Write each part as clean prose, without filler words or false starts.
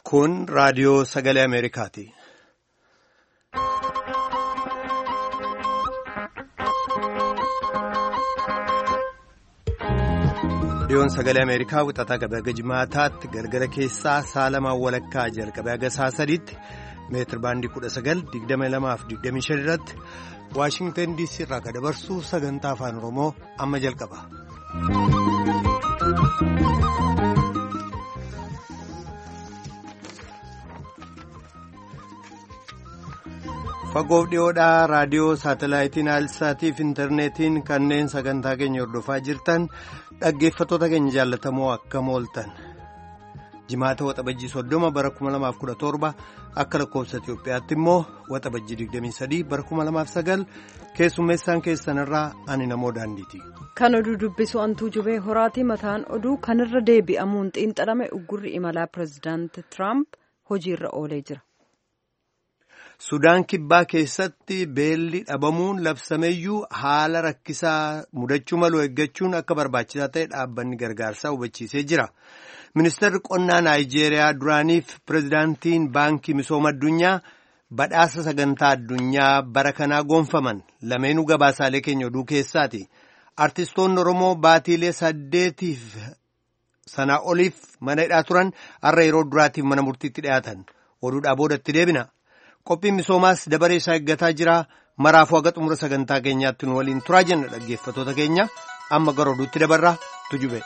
Kun raadiyoo sagalee Ameerikaati. Raadiyoon sagalee Ameerikaa wixataa qabee haga jimaataatti galgala keessaa saalamaan walakkaa jalqabee haga saasadiitti meetir baandii 19:22-25 irratti Waashingtan DC irraa kan dabarsu sagantaa afaan Oromoo amma jalqaba. Fagoof dhiyoodhaa raadiyoo saatalaayitiin Aalsaatiif intarneetiin kanneen sagantaa keenya hordofaa jirtan dhaggeeffattoota keenya jaallatamoo akkam ooltan. Jimaata waxabajjii 30 bara 2017 akka lakkoofsa Itiyoophiyaatti immoo waxabajjii 23 bara 2009 keessummeessaan keessanirraa ani namoo daandiiti. Kan oduu dubbisu antuu jubee horaati. Mataan oduu kanirra deebi'amuun xiinxalame uggurri imalaa pireezidaanti Tiraamp hojiirra oolee jira. Sudaan kibbaa keessatti beelli dhabamuun labsameeyyuu haala rakkisaa mudachuu malu eeggachuun akka barbaachisaa ta'e dhaabbanni gargaarsaa hubachiisee jira. Ministeerri qonnaa Naayijeeriyaa duraaniif pireezidaantiin baankii misooma addunyaa badhaasa sagantaa addunyaa bara kanaa gonfaman lameenuu gabaasaalee keenya oduu keessaati. Artistoonni Oromoo baatiilee 8 sanaa oliif mana hidhaa turan har'a yeroo duraatiif mana murtiitti dhiyaatan. Oduudhaa boodatti deebina. Qophiin misoomaas dabaree isaa eeggataa jira. Maraafuu haga xumura sagantaa keenyaatti nu waliin turaa jenna dhaggeeffattoota keenya. Amma gara oduutti dabarraa tujube.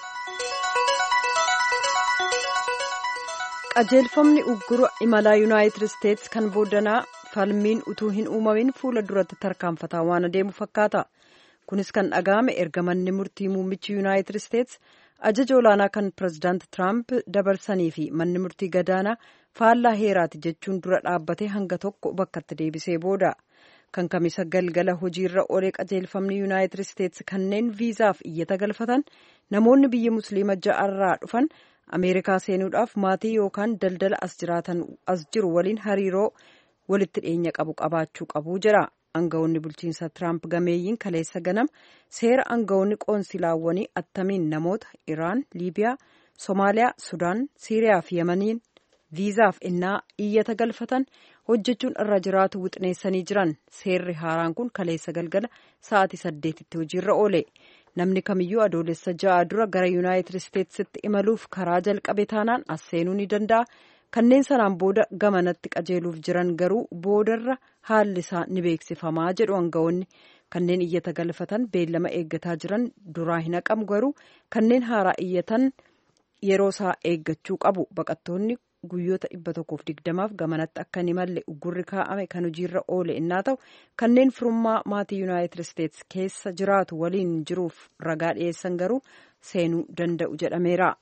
Qajeelfamni uggura imalaa Yuunaayitid Isteetsi kan booddanaa falmiin utuu hin uumamin fuula duratti tarkaanfataa waan adeemu fakkaata. Kunis kan dhaga'ame erga manni murtii muummichi Yuunaayitid Isteetsi ajaja olaanaa kan pireezidaanti Tiraamp dabarsanii fi manni murtii gadaanaa faallaa heeraati jechuun dura dhaabbatee hanga tokko bakkatti deebisee booda. Kan kamisa galgala hojiirra oolee qajeelfamni Yuunaayitid Isteetsi kanneen viizaaf iyyata galfatan namoonni biyya musliima ja'arraa dhufan Ameerikaa seenuudhaaf maatii yookaan daldala as jiru waliin hariiroo walitti dhiyeenya qabu qabaachuu qabu jira. Aangawoonni bulchiinsa Tiraamp gameeyyiin kaleessa ganama seera aangawoonni qoonsilaawwanii attamiin namoota Iraan, Liibiyaa, Somaaliyaa, Sudaan, Siiriyaa fi Yemaniin viizaaf innaa iyyata galfatan hojjechuun irra jiraatu wixineessanii jiran. Seerri haaraan kun kaleessa galgala sa'aatii 8tti hojiirra oole. Namni kamiyyuu adoolessa 6 dura gara Yuunaayitid Isteetsitti imaluuf karaa jalqabe taanaan as seenuu ni danda'a. Kanneen sanaan booda gamanatti qajeeluuf jiran garuu boodarra haalli isaa ni beeksifamaa jedhu aangawoonni. Kanneen iyyata galfatan beellama eeggataa jiran duraa hin haqamu garuu kanneen haaraa iyyatan yeroo isaa eeggachuu qabu. Baqattoonni guyyoota 120f gamanatti akka hin imalle uggurri kaa'ame kan hojiirra oole innaa ta'u kanneen firummaa maatii Yuunaayitid Isteetsi keessa jiraatu waliin jiruuf ragaa dhiyeessan garuu seenuu danda'u jedhameera.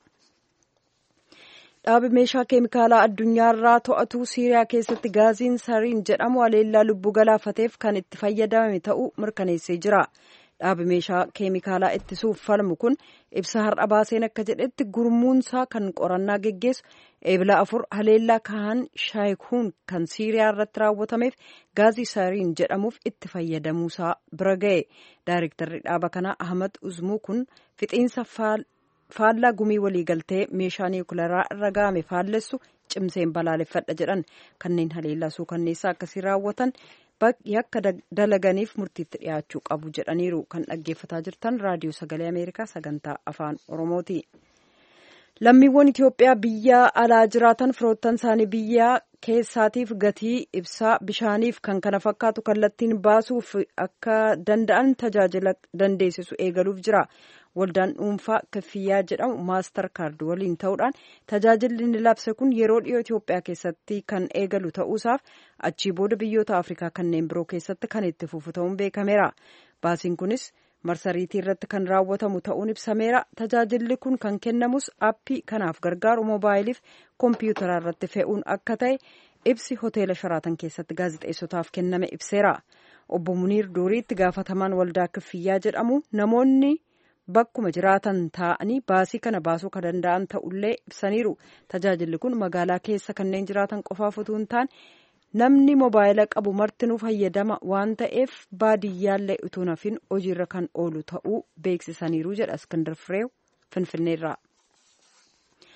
Dhaabi meeshaa keemikaalaa addunyaarraa to'atu Siiriyaa keessatti gaaziin sariin jedhamu haleellaa lubbuu galaafateef kan itti fayyadamame ta'uu mirkaneessee jira. Dhaabi meeshaa keemikaalaa ittisuuf falmu kun ibsa har'a baaseen akka jedhetti gurmuunsaa kan qorannaa geggeessu eebila 4 haleellaa kahan shaayikuun kan Siiriyaa irratti raawwatameef gaazii sariin jedhamuuf itti fayyadamuusaa bira ga'e. Daayirektarri dhaaba kanaa Ahmad Uzmuu kun fixiinsa faallaa gumii waliigaltee meeshaa niwukilaraa irra ga'ame faallessu cimseen balaaleffadha jedhan. Kanneen haleellaa suukanneessaa akkasii raawwatan yakka dalaganiif murtiitti dhiyaachuu qabu jedhaniiru. Kan dhaggeeffataa jirtan raadiyoo sagalee Ameerikaa sagantaa afaan Oromooti. Lammiiwwan Itiyoophiyaa biyya alaa jiraatan firoottan isaanii biyya keessaatiif gatii ibsaa bishaaniif kan kana fakkaatu kallattiin baasuuf akka danda'an tajaajila dandeessisu eegaluuf jira. Waldaan dhuunfaa kaffiyyaa jedhamu maastar kaard waliin ta'uudhaan tajaajilli inni labse kun yeroo dhiyoo Itiyoophiyaa keessatti kan eegalu ta'uusaaf achii booda biyyoota Afrikaa kanneen biroo keessatti kan itti fufu ta'uun beekameera. Baasiin kunis marsariitii irratti kan raawwatamu ta'uun ibsameera. Tajaajilli kun kan kennamus aappii kanaaf gargaaru moobaayiliif koompiyuutara irratti fe'uun akka ta'e ibsi hoteela Sharaatan keessatti gaazexeessotaaf kenname ibseera. Obbo Muniir Durii itti gaafatamaan waldaa kaffiyyaa jedhamu namoonni bakkuma jiraatan taa'anii baasii kana baasuu kan danda'an ta'ullee ibsaniiru. Tajaajilli kun magaalaa keessa kanneen jiraatan qofaaf utuu hin taane namni moobaayila qabu martinuu fayyadama waan ta'eef baadiyyaallee utuu nafin hojiirra kan oolu ta'uu beeksisaniiru jedha Iskandar Fireew Finfinneerraa.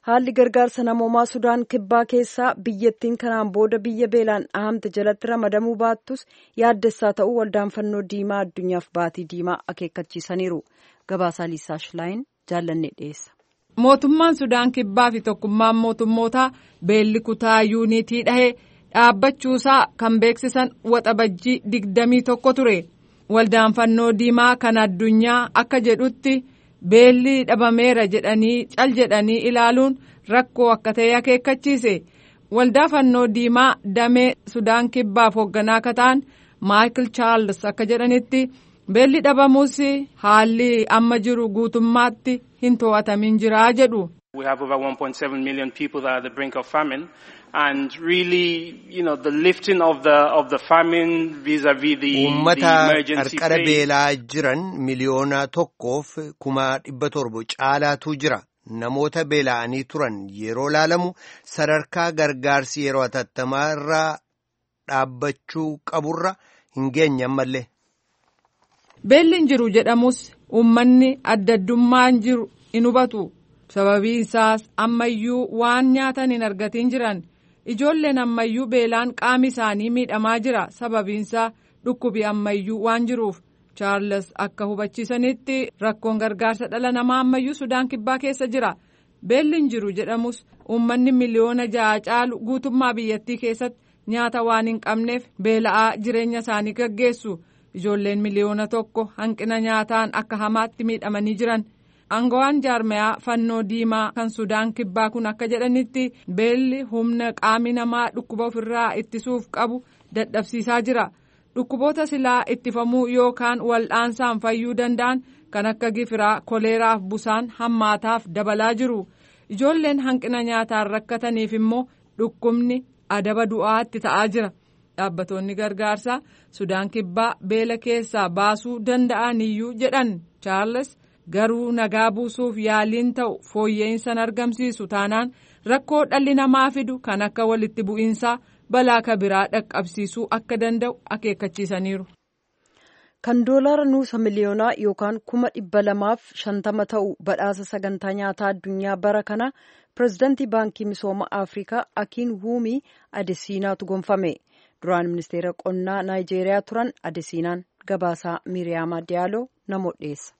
haalli gargaarsa namoomaa Sudaan kibbaa keessaa biyyattiin kanaan booda biyya beelaan dhahamte jalatti ramadamuu baattus yaaddessaa ta'uu waldaan fannoo diimaa addunyaaf baatii diimaa akeekkachiisaniiru. Gabaasaa Liisaa Shilaayin jaallannee dhiyeessa. Mootummaan Sudaan kibbaa fi tokkummaan mootummootaa beelli kutaa yuunitii dhahee dhaabbachuusaa kan beeksisan waxabajjii 21 ture. Waldaan fannoo diimaa kan addunyaa akka jedhutti beelli dhabameera jedhanii cal jedhanii ilaaluun rakkoo akka ta'e akeekkachiise. Waldaa fannoo diimaa damee Sudaan kibbaaf hoogganaa akka ta'an Michael Charles akka jedhanitti beelli dhabamuus haalli amma jiru guutummaatti hin to'atamin jira jedhu. We have over 1.7 million people that are at the brink of famine, and really, the lifting of the famine vis-a-vis the emergency qarqara beelaa jiran miliyoona 1,700,000 caalaatu jira. Namoota beela'anii turan yeroo laalamu sadarkaa gargaarsi yeroo hatattamaa irraa dhaabbachuu qaburra hin geenye ammallee. Beelli jiru jedhamus uummanni adda addummaan jiru hin hubatu. Sababii isaas ammayyuu waan nyaatan hin argatin jiran. Ijoolleen ammayyuu beelaan qaami isaanii miidhamaa jira. Sababiinsaa dhukkubi ammayyuu waan jiruuf. Charles akka hubachiisanitti rakkoon gargaarsa dhala namaa ammayyuu Sudaan kibbaa keessa jira. Beelli jiru jedhamus uummanni miliyoona 6 caalu guutummaa biyyattii keessatti nyaata waan hin qabneef beela'aa jireenya isaanii gaggeessu. Ijoolleen miliyoona 1 hanqina nyaataan akka hamaatti miidhamanii jiran. Aangawaan jaarmayaa fannoo diimaa kan Sudaan kibbaa kun akka jedhanitti beelli humna qaami namaa dhukkuba ofirraa ittisuuf qabu dadhabsiisaa jira. Dhukkuboota silaa ittifamuu yookaan wal'aansaan fayyuu danda'an kan akka gifiraa, koleeraaf busaan hammaataaf dabalaa jiru. Ijoolleen hanqina nyaataan rakkataniif immoo dhukkubni adaba du'aatti ta'aa jira. Dhaabbattoonni gargaarsaa Sudaan kibbaa beela keessaa baasuu danda'aniyyuu jedhan Charles. Garuu nagaa buusuuf yaaliin ta'u fooyya'insan argamsiisu taanaan rakkoo dhalli namaa fidu kan akka walitti bu'iinsaa balaa kabiraa dhaqqabsiisuu akka danda'u akeekkachiisaniiru. Kan doolaara nuusa miliyoonaa yookaan 250 ta'u badhaasa sagantaa nyaataa addunyaa bara kana pirezidaantii baankii misooma Afrikaa Akinwumi Adesiinaatu gonfame. Duraan ministeera qonnaa Naayijeeriyaa turan Adesiinaan gabaasaa Miriyaama Diyaaloo namoota dhiyeessa.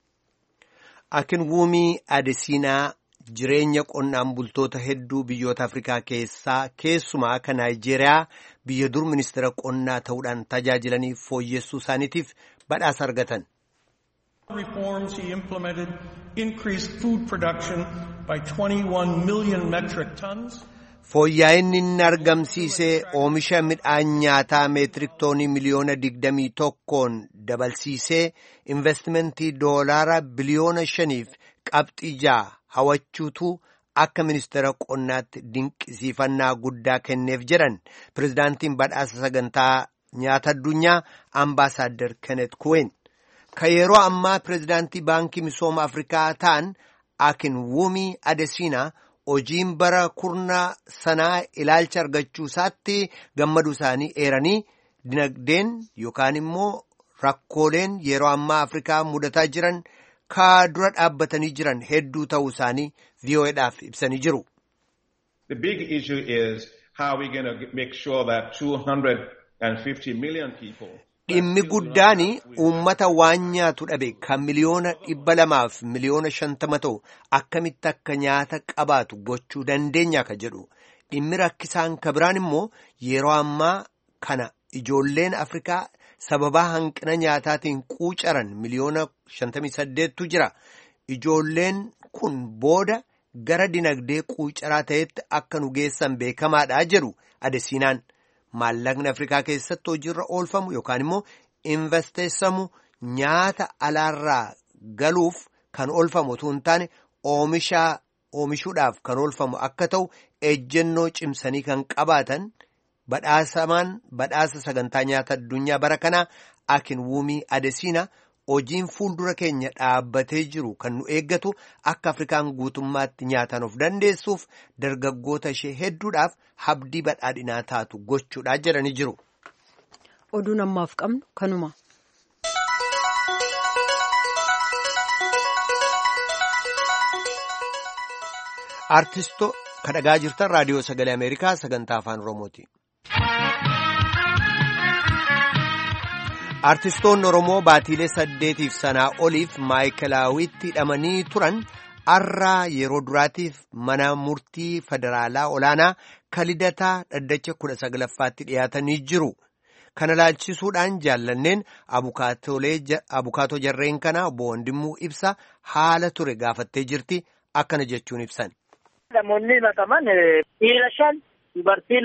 Akinwumi Adesiinaa jireenya qonnaan bultoota hedduu biyyoota Afrikaa keessaa keessumaa kan Naayijeeriyaa biyya dur ministeera qonnaa ta'uudhaan tajaajilanii fooyyessuu isaaniitiif badhaasa argatan. Reforms he implemented increased food production by 21 million metric tons. Fooyya'inni inni argamsiisee oomisha midhaan nyaataa meetirik toonii miliyoona 21 dabalsiisee investimentii doolaara biliyoona 5 qabxii 6 hawachuutu akka ministeera qonnaatti dinqisiifannaa guddaa kenneef jedhan pirezidaantiin badhaasa sagantaa nyaata addunyaa ambaasaaddar Kenneth Kuween. Ka yeroo ammaa pirezidaantii baankii misooma Afrikaa ta'an Akinwumi Adesiinaa hojiin bara kurnaa sanaa ilaalcha argachuu isaatti gammaduu isaanii eeranii dinagdeen yookaan immoo rakkooleen yeroo ammaa Afrikaa mudataa jiran ka dura dhaabbatanii jiran hedduu ta'uu isaanii VOA'dhaaf ibsanii jiru. The big issue is how we going to make sure that 250 million people. Dhimmi guddaan uummata waan nyaatu dhabe kan miliyoona 200 fi miliyoona 50 ta'u akkamitti akka nyaata qabaatu gochuu dandeenya ka jedhu. Dhimmi rakkisaan ka biraan immoo yeroo ammaa kana ijoolleen Afrikaa sababaa hanqina nyaataatiin quucaran miliyoona 58tu jira. Ijoolleen kun booda gara dinagdee quucaraa ta'etti akka nu geessan beekamaadha jedhu Adesiinaan. Maallaqni Afrikaa keessatti hojiirra oolfamu yookaan immoo investeessamu nyaata alaarraa galuuf kan oolfamu otoo hin taane oomishuudhaaf kan oolfamu akka ta'u ejjennoo cimsanii kan qabaatan badhaasa sagantaa nyaata addunyaa bara kanaa Akinwumi Adesiinaa hojiin fuuldura keenya dhaabbatee jiru kan nu eeggatu akka Afrikaan guutummaatti nyaataan of dandeessuuf dargaggoota ishee hedduudhaaf habdii badhaadhinaa taatu gochuudhaa jedhanii jiru. Oduun ammaaf qabnu kanuma. Artistoo kadhagaa jirtan raadiyoo sagalee Ameerikaa sagantaa afaan Oromooti. Artistoonni Oromoo baatiilee 8 sanaa oliif maayikilaawitti hidhamanii turan har'a yeroo duraatiif mana murtii federaalaa olaanaa Lidataa dhaddacha 19ffaatti dhiyaatanii jiru. Kana laalchisuudhaan jaallanneen abukaatoo jarreen kana obbo Wandimuu Ibsa haala ture gaafattee jirti akkana jechuun ibsan. Namoonni maqaman dhiira 5 dubartiin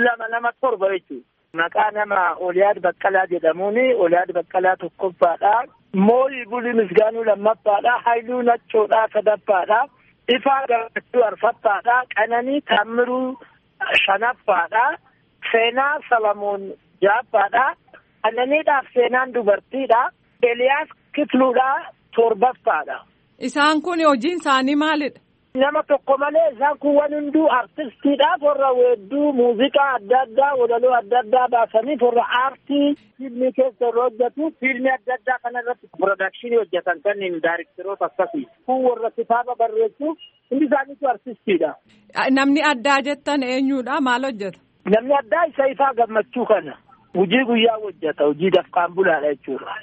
2 jechuudha. Maqaa nama Oliyaad Baqqalaa jedhamuun Oliyaad Baqqalaa tokkoffaadha. Mooyii Bulii Misgaanuu lammaffaadha. Haayiluu Naccoodhaa sadaffaadha. Ifaa Gammachuu arfaffaadha. Qananii Taammiruu shanaffaadha. Seenaa Salamoon ja'affaadha. Qananiidhaaf seenaan dubartiidha. Eliyaas Kifluudhaa torbaffaadha. Isaan kun hojiin isaanii maalidha? Nama tokko malee isaan kun waan hunduu artistiidhaaf warra weedduu muuziqaa adda addaa walaloo adda addaa baasanii warra aartii fiilmii keessa irra hojjetu fiilmii adda addaa kana irratti piroodakshinii hojjetan kanneen daayirekteroota akkasii kun warra kitaaba barreessu hundi isaaniitu artistiidha. Namni addaa jettan eenyudha maal hojjeta? Namni addaa isa Ifaa Gammachuu kana hojii guyyaa hojjeta hojii dafqaan bulaadha jechuudha.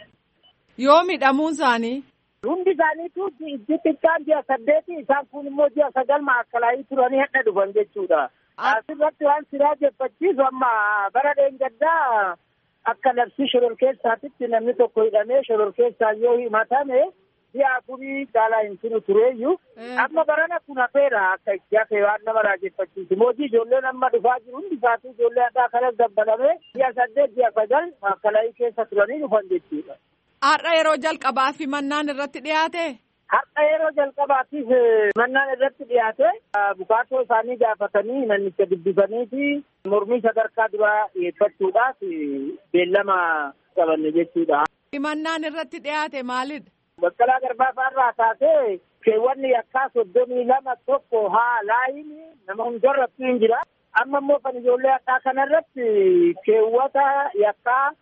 Yoo miidhamuun isaanii? Hundi isaaniitu xiqqaan ji'a 8 isaan kun immoo ji'a 9 maakalaayii turanii hadha dhufan jechuudha. Asirratti waan siraa jeffachiisu amma bara dheengaddaa akka labsii shororkeessaatitti namni tokko hidhamee shororkeessaan yoo himatame ji'a 4 caalaa hin turu tureeyyuu amma barana kun hafeera akka itti hafe waan nama raajeffachiisu. Mootii ijoolleen amma dhufaa jiru hundi isaatu ijoollee addaa kanas dabbalamee ji'a 8 ji'a 9 maakalaayii keessa turanii dhufan jechuudha. Har'a yeroo jalqabaaf mannaan irratti dhiyaate? Har'a yeroo jalqabaatiif mannaan irratti dhiyaate abukaatoo isaanii gaafatanii manicha dubbisanii fi mormii sadarkaa duraa dhiyeeffachuudhaaf beellama qabanne jechuudha. Mannaan irratti dhiyaate maalidha? Baqqalaa Garbaafaarraa kaasee keewwanni yakkaa 32 tokko laayiin nama hundarratti hin jira. Amma immoo kan ijoollee addaa kanarratti keewwata yakkaa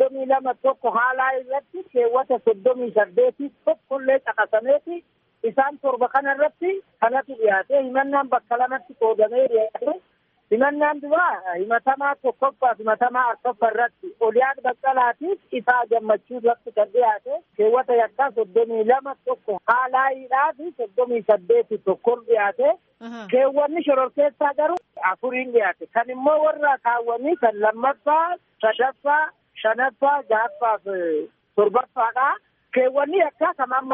32 tokko haalaa irratti keewwata 38 tokkollee caqasameeti isaan 7 kanarratti kanatu dhiyaate himannaan bakka lamatti qoodamee dhiyaate himannaan duraa himatamaa tokkoffaa himatamaa arfaffaa irratti Oliyaad Baqqalaatiif Ifaa Gammachuu irratti kan dhiyaate keewwata yakkaa 32 tokko haalaayiidhaa fi 38 tokkoon dhiyaate keewwanni shororkeessaa garuu 4 dhiyaate kan immoo warra kaawwanii kan lammaffaa sadaffaa shanaffaa ja'affaaf torbaffaadha. Keewwanni akka kan amma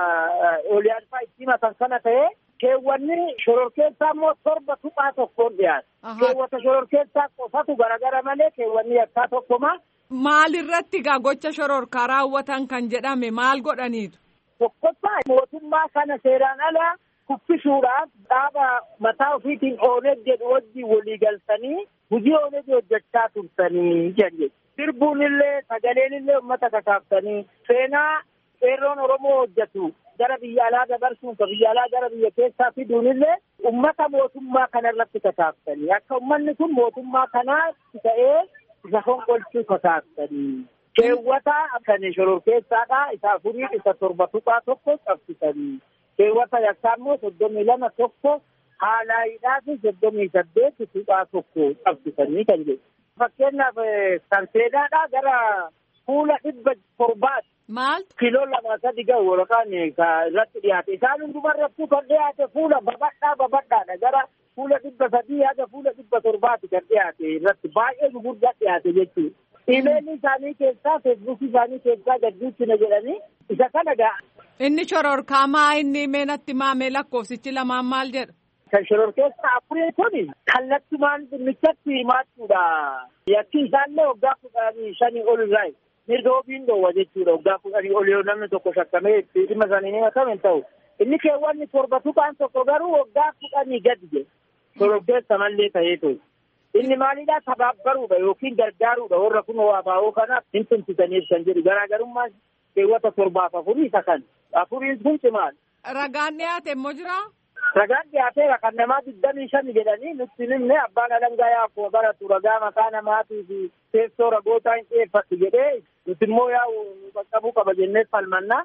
Oliyaad fa'aa itti himatan kana ta'e keewwanni shororkeessaa immoo 7 tuqaa tokkoon dhiyaate. Keewwata shororkeessaa qofatu garagara malee keewwanni yakkaa tokkuma. Maalirratti gocha shororkaa raawwatan kan jedhame maal godhaniitu? Tokkoffaa mootummaa kana seeraan ala kuffisuudhaaf dhaaba mataa ofiitiin ONG jedhu wajjin walii galtanii hojii ONG hojjechaa turtanii jedhe. Sirbuun illee sagaleen illee uummata kakaaftanii seenaa qeerroon Oromoo hojjetu gara biyya alaa dabarsuun ka biyya alaa gara biyya keessaa fiduun illee uummata mootummaa kanarratti kakaaftanii akka uummanni kun mootummaa kanaa ta'ee isa fonqolchuu kakaaftanii keewwata kan shororkeessaadha isa 4 isa 7 tuqaa tokko qabsitanii keewwata yakkaa immoo 32 tokko haalaayiidhaa fi 38 tuqaa tokko qabsitanii kan jedhu. Fakkeenyaaf kan seenaadhaa gara fuula 700 maaltu? Kiiloo 2-3 ga'u yookaan irratti dhiyaate. Isaan hundumarrattuu kan dhiyaate fuula babadhaadha. Gara fuula 300 haga fuula 700 kan dhiyaate irratti baay'ee gurguddaa dhiyaate jechuudha. Imeelli isaanii keessaa feesbuukii isaanii keessaa gaddiichina jedhanii isa kana ga'a. Inni shororkaa inni meenatti maamee lakkoofsichi lamaan maal jedha? Kan shororkeessaa 4 kun kallattumaan dhimmichatti himaachuudha. Yakki isaallee waggaa 15 ol irraa mirga ofiin dhoowwa jechuudha. Waggaa 10 ol yoo namni tokko shakkamee dhimma isaanii ni himatame hin ta'u. Inni keewwanni 7 tuqaan tokko garuu waggaa 10 gadi jedhe. Shororkeessa mallee ta'ee ture. Inni maalidhaa tabaabbaruudha yookiin gargaaruudha warra kun waabaa'oo kanaaf hin tumsitaniif kan jedhu garaagarummaan keewwata 7 fi 4 isa kan 4 kun cimaadha. Ragaan dhiyaate immoo jiraa? Ragaan dhiyaateera kan namaa 25 jedhanii nutti himne abbaan alangaa yaa'u baratu ragaa maqaa namaatii fi teessoo ragootaa hin dhiyeeffatu jedhee nuti immoo yaa'u qaqqabuu qaba jennee falmannaa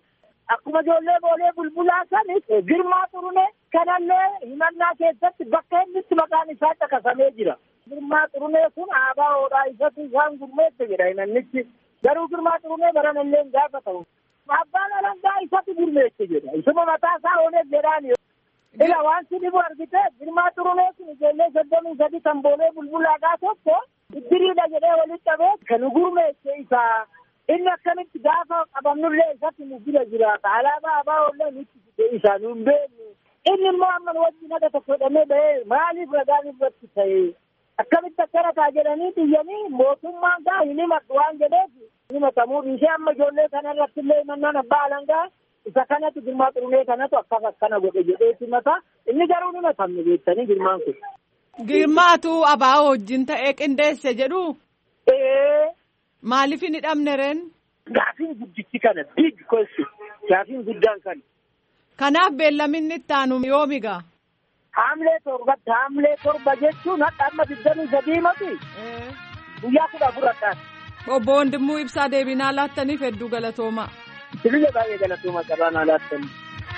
akkuma ijoollee boolee bulbulaa sani Girmaa Xurunee kanallee himannaa keessatti bakka inni itti maqaan isaa caqasamee jira. Girmaa Xurunee kun ABO'dhaa isatu isaan gurmeesse jedha himannichi. Garuu Girmaa Xurunee baranallee hin gaafatamu. Abbaan alangaa isatu gurmeesse jedha. Isuma mataa isaa oonee jedhaani. Ila waan sinibu argite Girmaa Xurunee kun ijoollee 33 kan boolee bulbulaadhaa tokko iddiriidha jedhee walitti qabee kan gurmeesse isaa. Inni akkamitti gaafa qabannullee isatti nu bira jiraata. Alaabaa ABO'llee nutti fide isaa nu hin beeknu. Inni immoo amma wajji naga tokko hidhamee bahee maaliif ragaan irratti ta'e? Akkamitti akkana taa jedhanii xiyyanii mootummaan gaa hin himadhu waan jedheef himatamuu dhiisee amma ijoollee kana irratti illee himannaan abbaa alangaa isa kanatu Girmaa Xurunee kanatu akkana godhe jedheeti mata. Inni garuu ni matamne jettanii Girmaan kun. Girmaatu ABO wajjin ta'ee qindeesse jedhu. Maaliif hin hidhamne reen? Gaafiin guddichi kana big question. Gaafiin guddaan kana. Kanaaf beellaminni itti aanu yoomigaa? Haamlee 7 jechuun akka amma 23 mati. Guyyaa 14 Obbo Wandimuu Ibsaa deebinaa laattaniif hedduu galatoomaa. Sibiila baay'ee galatoomaa qabaanaa laattanii.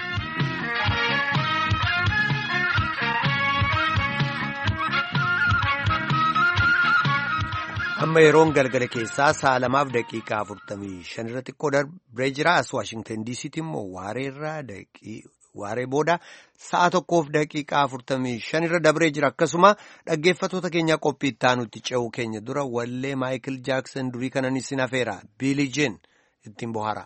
Amma yeroon galgala keessaa 2:45 irra xiqqoo darbee jira. As Waashingtan DC'tti immoo waaree booda 1:45 irra dabree jira. Akkasuma dhaggeeffattoota keenya qophii itti aanutti ce'uu keenya dura wallee Maayikil Jaaksan durii kanan isin hafeera. Biilii Jeen ittiin bohaara.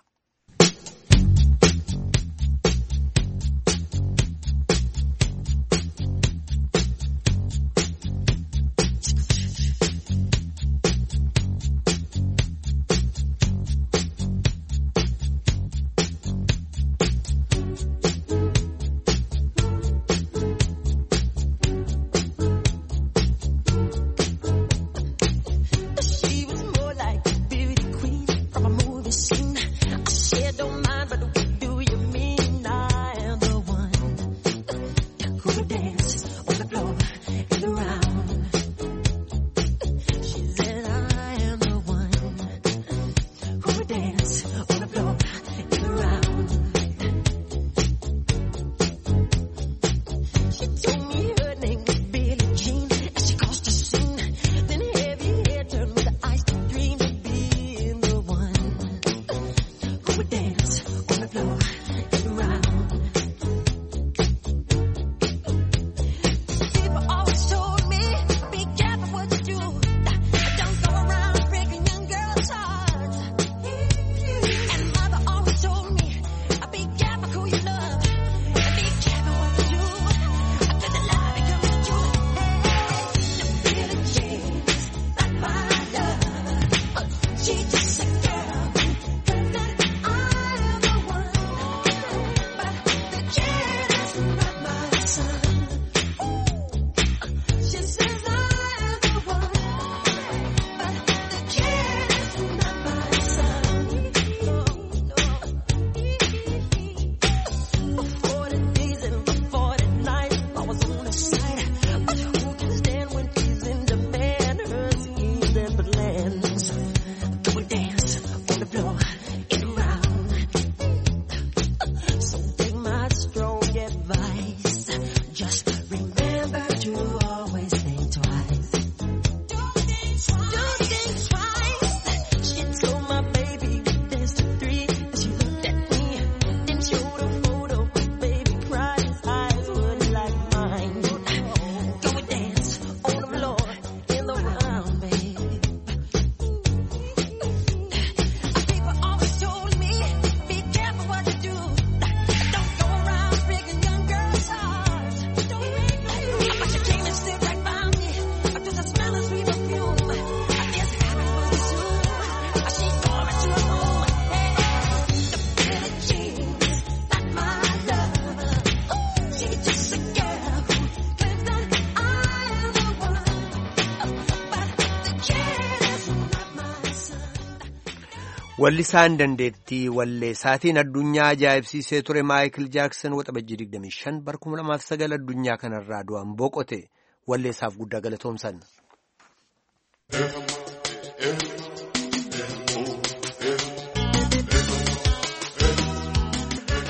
Wallisaan dandeettii walleessaatiin addunyaa ajaa'ibsiisee ture Maayikil Jaaksan waxabajjii 25 bara 2009 addunyaa kanarraa du'aan boqote. Walleessaaf guddaa galatoomsan.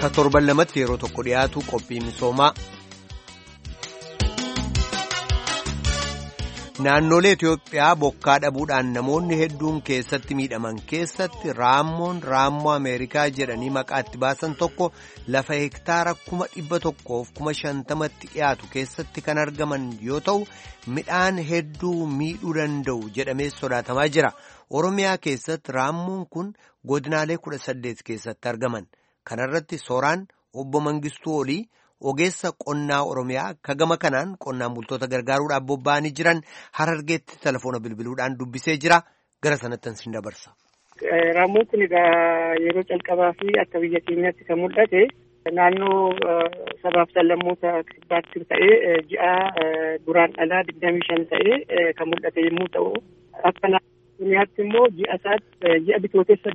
ka torban lamatti yeroo tokko dhiyaatu qophii misoomaa. Naannolee Itoophiyaa bokkaa dhabuudhaan namoonni hedduun keessatti miidhaman keessatti raammoo Ameerikaa jedhanii maqaatti baasan tokko lafa hektaara 150,000tti dhiyaatu keessatti kan argaman yoo ta'u midhaan hedduu miidhuu danda'u jedhamee sodaatamaa jira. Oromiyaa keessatti raammoon kun godinaalee 18 keessatti argaman. Kanarratti Sooraan obbo Mangistuu Olii ogeessa qonnaa Oromiyaa kagama kanaan qonnaan bultoota gargaaruudhaaf bobba'anii jiran Harargeetti telefoona bilbiluudhaan dubbisee jira. Gara sanatti sin dabarsa. Raammoon kun yeroo calqabaa fi akka biyya keenyaatti kan mul'ate naannoo sabaaf sablammoota kibbaatti ta'ee ji'a Guraandhalaa 25 ta'ee kan mul'ate yommuu ta'u akka Oromiyaatti immoo ji'a Bitootessa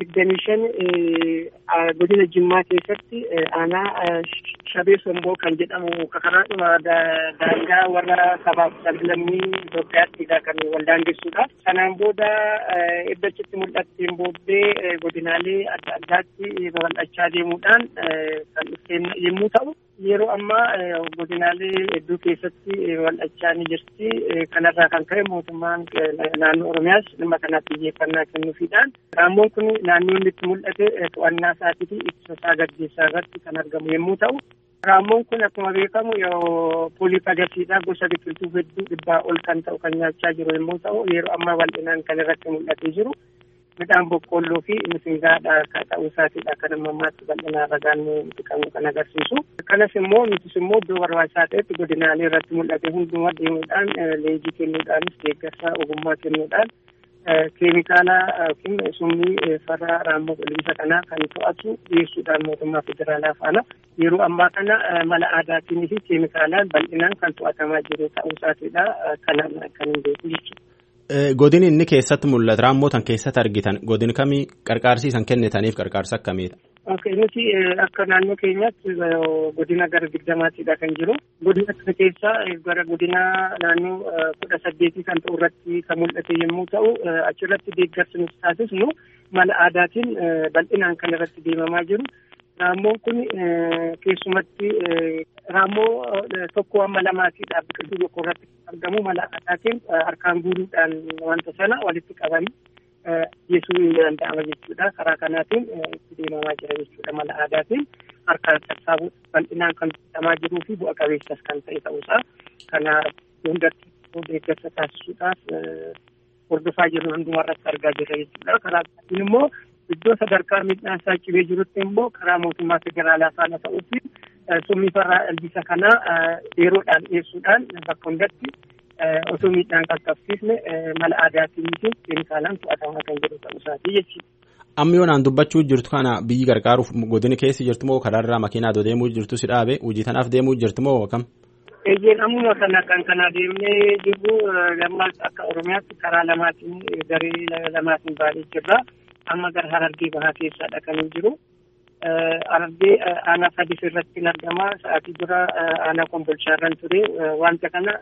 25 godina Jimmaa keessatti aanaa Shabee Somboo kan jedhamu karaa daangaa warra sabaaf sablammii Itoophiyaatti kan waldaangessuudha. Kanaan booda iddachitti mul'atteen booddee godinaalee adda addaatti babal'achaa deemuudhaan kan dhufeen yommuu ta'u yeroo ammaa godinaalee hedduu keessatti babal'achaa ni jirti. Kanarraa kan ka'e mootummaan naannoo Oromiyaas dhimma kanaatti xiyyeeffannaa kennuufiidhaan raammoon kun naannoo inni itti mul'ate to'annaa isaatii fi ittisa isaa gaggeessaa irratti kan argamu yommuu ta'u raammoon kun akkuma beekamu pooliifagasiidha gosa biqiltuu hedduu 100 ol kan ta'u kan nyaachaa jiru yommuu ta'u yeroo ammaa bal'inaan kan irratti mul'atee jiru midhaan boqqolloo fi misingaadha ta'uu isaatiidha kan ammaatti bal'inaan ragaan kan agarsiisu. Kanas immoo nutis immoo iddoo barbaachisaa ta'etti godinaalee irratti mul'ate hundumaa deemuudhaan leenjii kennuudhaanis deeggarsa ogummaa kennuudhaan keemikaala yookiin summii farra raammoo qilleensa kanaa kan to'atu dhiyeessuudhaan mootummaa federaalaa faana yeroo ammaa kana mala aadaatiin fi keemikaalaan bal'inaan kan to'atamaa jiru ta'uu isaatiidha kan hin beeku jechuudha. Godin inni keessatti mul'atu raammotan keessatti argitan godin kamii qarqaarsiisan kennitaniif qarqaarsa akkamiidha? Nuti akka naannoo keenyaatti godina gara 20tiidha kan jiru. Godina kana keessaa gara godina naannoo 18 kan ta'u irratti kan mul'ate yommuu ta'u achirratti deeggarsa nuti taasisnu mala aadaatiin bal'inaan kan irratti deemamaa jiru. Raammoon kun keessumatti raammoo tokko amma lamaatiidha biqiltuu tokko irratti argamu mala aadaatiin harkaan guuruudhaan wanta sana walitti qabanii dhiyeessuu ni danda'ama jechuudha. Karaa kanaatiin itti deemamaa jira jechuudha mala aadaatiin harkaan sassaabuun bal'inaan kan hojjetamaa jiruu fi bu'a qabeessas kan ta'e ta'uusaa kana hundatti deeggarsa taasisuudhaaf hordofaa jiru hundumarratti argaa jirra jechuudha. Karaa kanaatiin immoo iddoo sadarkaa midhaan isaa cibee jirutti immoo karaa mootummaa federaalaa faana ta'uutiin summii farra ilbiisa kanaa yeroodhaan dhiyeessuudhaan bakka hundatti osoo midhaan qaqqabsiisne mala aadaatiin fi keemikaalaan to'atamaa kan jiru ta'uu isaatii jechuudha. Amma yoonaan dubbachuu jirtu kana biyyi gargaaruuf godina keessa jirtu moo karaarraa makiinaa deemuu jirtu si dhaabe hojii tanaaf deemuu jirtu moo akkam? Eeyyeen ammuma kana deemnee jirru lammaas akka Oromiyaatti karaa lamaatiin garee lamaatiin baay'ee jirra. Amma gara Harargee bahaa keessaadha kan hin jiru. Harargee aanaa sadis irratti argama. Sa'aatii dura aanaa Kombolchaarran ture. Wanta kana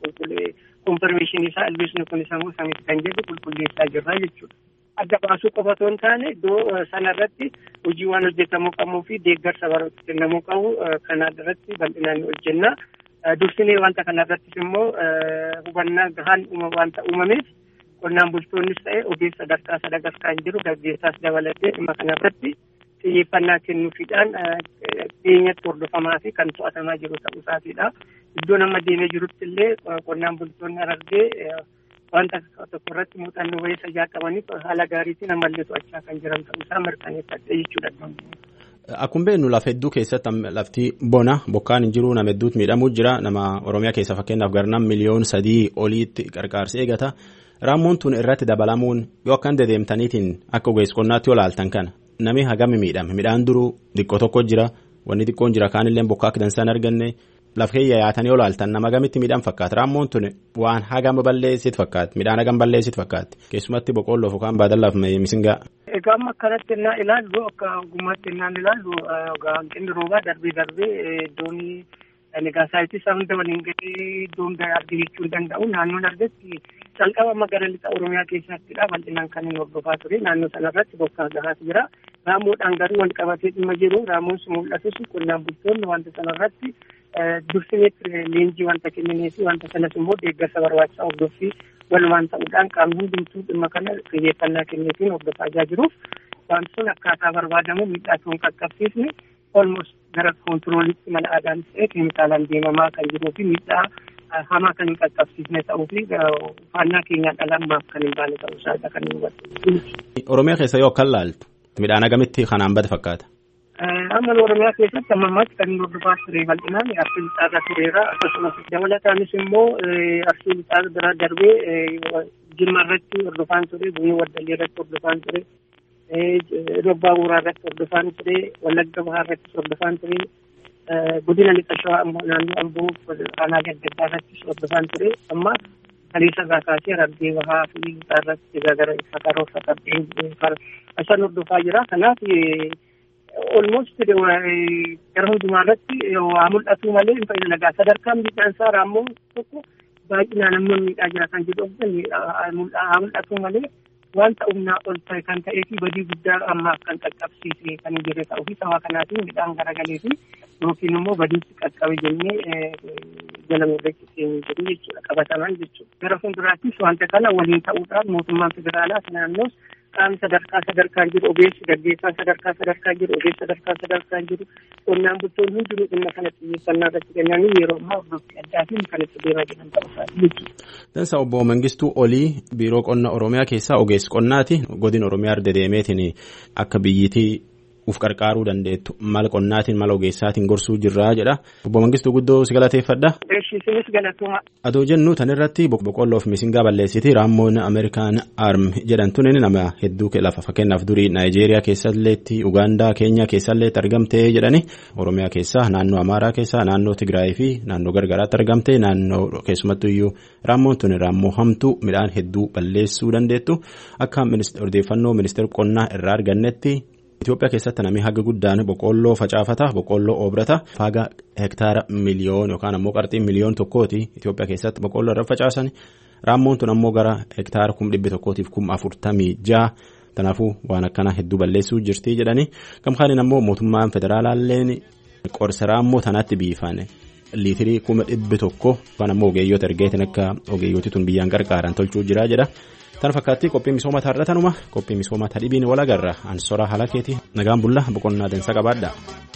konfirmeeshinii isaa ilbiisni kun sammuu samitti kan jedhu qulqulleessaa jirra jechuudha. Adda baasuu qofa otoo hin taane iddoo sanarratti hojii waan hojjetamuu qabuu fi deeggarsa barootti kennamuu qabu kana irratti bal'inaan hojjenna. Dursinee wanta kanarrattis immoo hubannaa gahaan wanta uumameef qonnaan bultoonnis ta'e ogeessa sadarkaa hin jiru gaggeessaas dabalatee dhimma kanarratti xiyyeeffannaa kennuufiidhaan dhiyeenyatti hordofamaa fi kan to'atamaa jiru ta'uu isaatiidha. Iddoo nama deemee jirutti illee qonnaan bultoonni Harargee wanta tokko irratti muuxannoo wayii isaa qabaniif haala gaariitiin ammallee to'achaa kan jiran ta'uu isaa mirkaneeffadhe jechuudha. Akkuma beeknu lafa hedduu keessatti lafti bona bokkaan hin jiru nama hedduutu miidhamuu jira nama Oromiyaa keessa fakkeenyaaf garnaan miliyoona 3 oliitti qarqaarsa eegata. Raammoon tun irratti dabalamuun yoo akkan dedeemtaniitiin akka ogeessa qonnaatti yoo ilaaltan kana namni hagami miidhame midhaan duruu xiqqoo tokko jira wanni xiqqoon jira kaanillee bokkaa akka dansan arganne lafee yaatanii yoo ilaaltan nama hagamitti miidhaan fakkaata raammoon tun waan hagama balleessitu fakkaatti midhaan hagam balleessitu fakkaatti keessumatti boqqolloof yookaan baadallaaf misingaa. Egaa amma akkanatti innaa ilaallu akka ogummaatti innaan ilaallu hanqinni roobaa darbee iddoon egaa saayitii isaa hunda waliin gahee iddoo hunda argachuu hin danda'u naannoon argatti calqaba magaalaa lixa Oromiyaa keessattidha bal'inaan kan hin hordofaa ture naannoo sanarratti bokkaa gahaatu jira Raamoodhaan garuu wal qabatee dhimma jiru raamoon sun mul'atus qonnaan bultoonni wanta sanarratti dursineetti leenjii wanta kennanii fi wanta sanas immoo deeggarsa barbaachisaa hordoffii walumaan ta'uudhaan qaamni hundumtuu dhimma kana xiyyeeffannaa kenneetiin hordofaa jiruuf wanti sun akkaataa barbaadamu miidhaa hin qaqqabsiisne almost gara koontiroolitti mala aadaan ta'e keemikaalaan deemamaa kan jiruu fi miidhaa hamaa kan hin qaqqabsiisne ta'uu fi uffannaa keenyaan dhalammaaf kan hin baane ta'uu isaa kan hin hubattu. Oromiyaa keessa yoo akkan laaltu midhaan agamitti kanaan bada fakkaata? Amma Oromiyaa keessatti ammammaatti kan hin hordofaa ture bal'inaan arsii lixaarra tureera akkasumas dabalataanis immoo arsii lixaarra bira darbee Jimma irratti hordofaan ture Buunii Waddallee irratti hordofaan ture Robbaa Booraa irratti hordofaan ture Wallagga Bahaa irratti hordofaan ture godina lixa shawaa ammoo naannoo Amboo aanaalee adda addaa irratti hordofaan ture amma kaleessa irraa kaasee Harargee Bahaa fi lixaa irratti gara Karoorfa qabdeen asan hordofaa jira kanaaf almost gara hundumaa irratti waa mul'atu malee hin fayyadu nagaa sadarkaan miidhaan isaa raammoo tokko baay'inaan amma miidhaa jira kan jedhu haa mul'atu malee wanta humnaa ol ta'e kan ta'ee fi badii guddaa ammaaf kan qaqqabsiise kan hin jirre ta'uu fi sababa kanaatiin midhaan garagalee fi yookiin immoo badiitti qaqqabe jennee jala murreetti seenuu jedhu jechuudha qabataman jechuudha. Gara fuulduraattis wanta kana waliin ta'uudhaan mootummaan federaalaa naannoos qaamni sadarkaan jiru ogeessi gaggeessaan sadarkaan jiru ogeessi sadarkaan jiru qonnaan bultoonni hundinuu dhimma kana xiyyeeffannaa irratti kennanii yeroo ammaa hordoffii addaatiin kan itti deemaa jiran ta'uu isaati jechuudha. Dansa obbo Mangistuu Olii biiroo qonna Oromiyaa keessaa ogeessi qonnaati godina Oromiyaa irra dedeemeetiin akka biyyiitii uf qarqaaruu dandeettu mala qonnaatiin mala ogeessaatiin gorsuu jirraa jedha. Obbo Mangistuu guddoo si galateeffadha. Isinis galatuma. Adoo jennu tan irratti boqqolloof misingaa balleessiti raammoon Ameerikaan Arm jedhamtuun nama hedduu lafa fakkeenyaaf durii Naayijeeriyaa keessalleetti Ugaandaa Keenyaa keessalleetti argamtee jedhani Oromiyaa keessaa naannoo Amaaraa keessaa naannoo Tigraay fi naannoo gargaraatti argamtee naannoo keessumattuu iyyuu raammoon tun raammoo hamtuu midhaan hedduu balleessuu dandeettu akka odeeffannoo ministeera qonnaa irraa argannetti. Itoophiyaa keessatti namni haga guddaan boqqolloo facaafata boqqolloo oobrata faaga hektaara miliyoon yookaan ammoo qarxii miliyoon tokkooti Itoophiyaa keessatti boqqolloo irra facaasan raammoon tun ammoo gara hektaara 1,146 kanaafuu waan akkana hedduu balleessuu jirti jedhani gamkaaniin ammoo mootummaan federaalaalleen qorsa raammoo tanatti biifan liitirii 1,100 yookaan ammoo ogeeyyoota ergeetiin akka ogeeyyooti tun biyyaan gargaaran tolchuu jira jedha. Tan fakkaatti qophii misoomaa taarratanuma qophii misoomaa tadhibiin wal agarra ansoraa halakeeti nagaan bulla boqonnaa dansa qabaadha.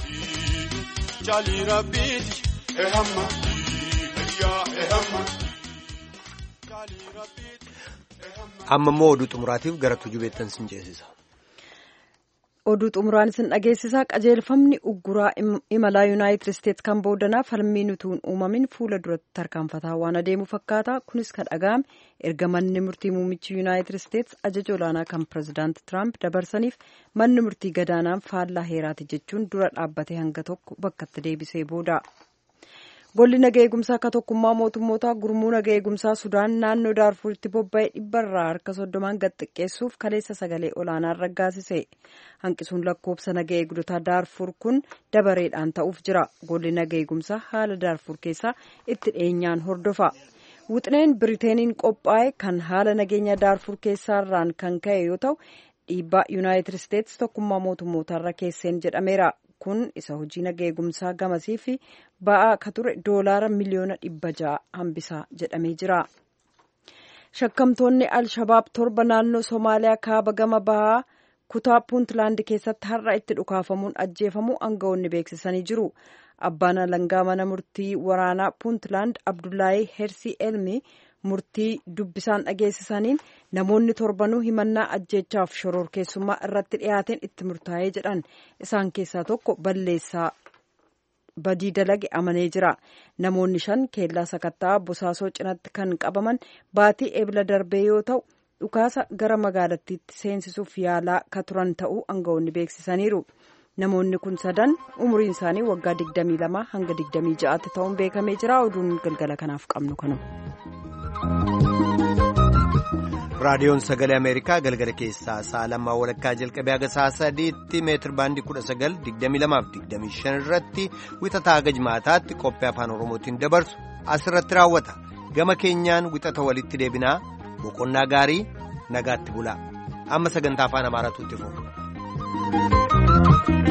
Amma immoo oduu xumuraatiif gara tujubeettan sin ceesisa. Oduu xumuraan isin dhageessisaa qajeelfamni ugguraa imalaa Yuunaayitid Isteetsi kan boodanaa falmiin utuu hin uumamin fuula duratti tarkaanfataa waan adeemu fakkaata. Kunis kan dhaga'ame erga manni murtii muummichi Yuunaayitid Isteetsi ajaja olaanaa kan pirezidaanti Tiraamp dabarsaniif manni murtii gadaanaan faallaa heeraati jechuun dura dhaabbatee hanga tokko bakkatti deebisee booda. Golli nagaa eegumsaa akka tokkummaa mootummootaa gurmuu nagaa eegumsaa Sudaan naannoo Daarfuritti bobba'ee 130 gad xiqqeessuuf kaleessa sagalee olaanaan raggaasise. Hanqisuun lakkoofsa nagaa eegdotaa Daarfur kun dabareedhaan ta'uuf jira. Golli nagaa eegumsaa haala Daarfur keessaa itti dhiyeenyaan hordofa. Wixineen Biriteeniin qophaa'e kan haala nageenya Daarfur keessaarraan kan ka'e yoo ta'u dhiibbaa Yuunaayitid Isteetsi tokkummaa mootummootaarra keesseen jedhameera. Kun isa hojii nagaa eegumsaa gamasii fi ba'aa akka ture doolaara miliyoona 600 hambisaa jedhamee jira. Shakkamtoonni Al-Shabaab 7 naannoo Somaaliyaa kaaba gama bahaa kutaa Puuntlaand keessatti har'a itti dhukaafamuun ajjeefamuu aangawoonni beeksisanii jiru. Abbaan alangaa mana murtii waraanaa Puuntlaand Abdullaahi Hersi Elmi murtii dubbisaan dhageessisaniin namoonni 7 himannaa ajjeechaaf shororkeessummaa irratti dhiyaateen itti murtaa'ee jedhan isaan keessaa tokko balleessaa badii dalage amanee jira. Namoonni 5 keellaa sakattaa Bosaasoo cinatti kan qabaman baatii eebla darbee yoo ta'u dhukaasa gara magaalattiitti seensisuuf yaalaa ka turan ta'uu aangawoonni beeksisaniiru. Namoonni kun 3 umuriin isaanii waggaa 22 hanga 26tti ta'uun beekamee jira. Oduun galgala kanaaf qabnu kanuma. raadiyoon sagalee ameerikaa galgala keessaa sa'a 2 walakkaa jalqabee haga sa'a 3tti meetir baandii 19:22-25 irratti wixataa haga jimaataatti qophii afaan oromootiin dabarsu asirratti raawwata. Gama keenyaan wixata walitti deebinaa boqonnaa gaarii nagaatti bulaa amma sagantaa afaan amaaraatu itti fufa.